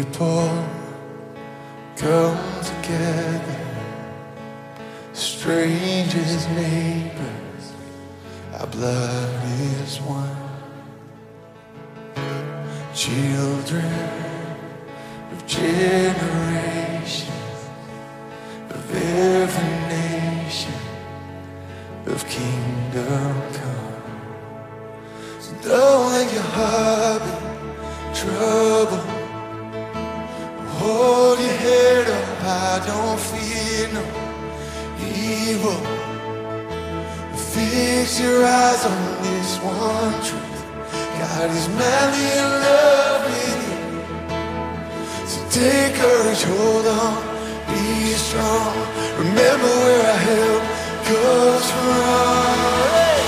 people come together, strangers, neighbors, our blood is one. Children of generations, of every nation, of kingdom come. So don't let your heart be troubled. Hold your head up high, don't fear no evil. Fix your eyes on this one truth: God is madly in love with you. So take courage, hold on, be strong. Remember where our help comes from.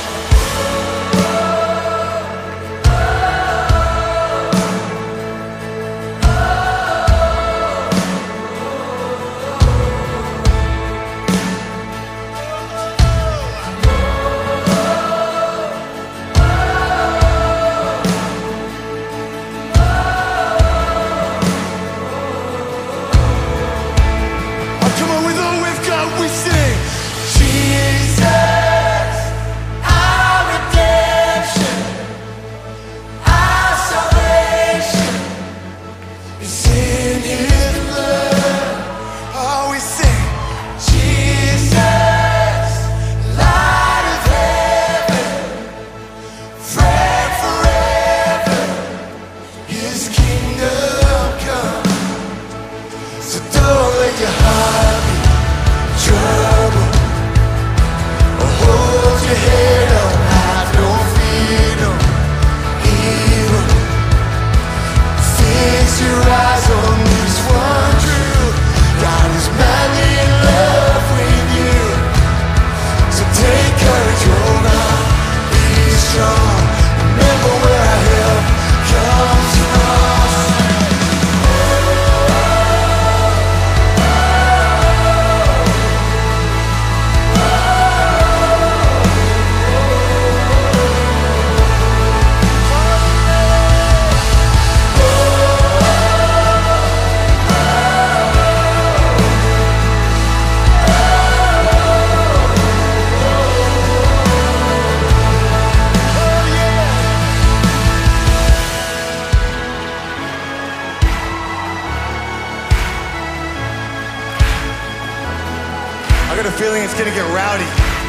I got a feeling it's gonna get rowdy.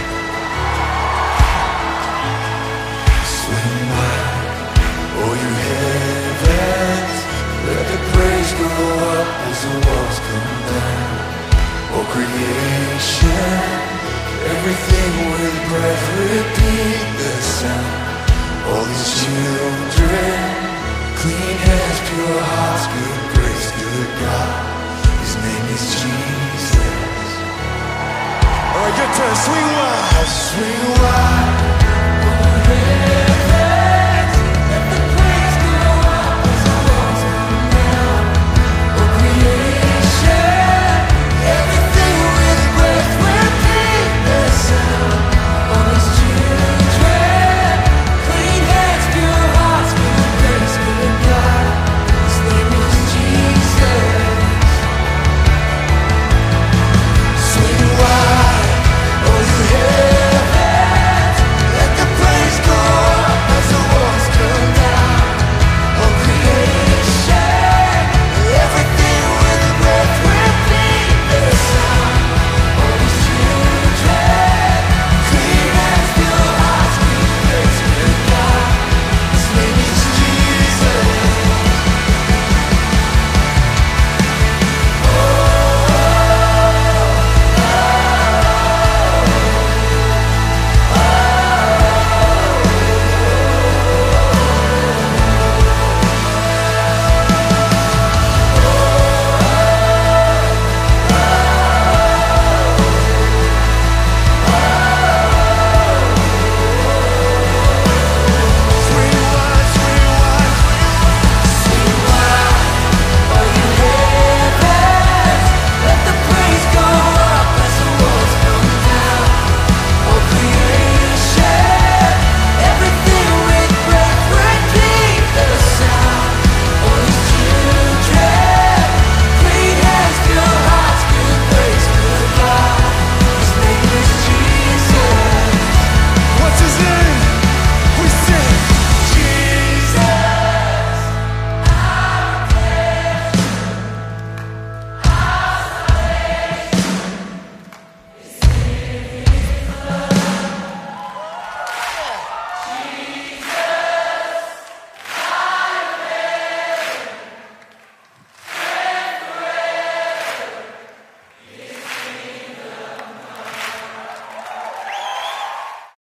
Swing wide, oh you heavens, let the praise go up as the walls come down. Oh creation, everything with breath repeat the sound. All these children, clean hands, pure hearts, good grace, good God. His name is Jesus. All right, good turn. Swing wide. Swing wide.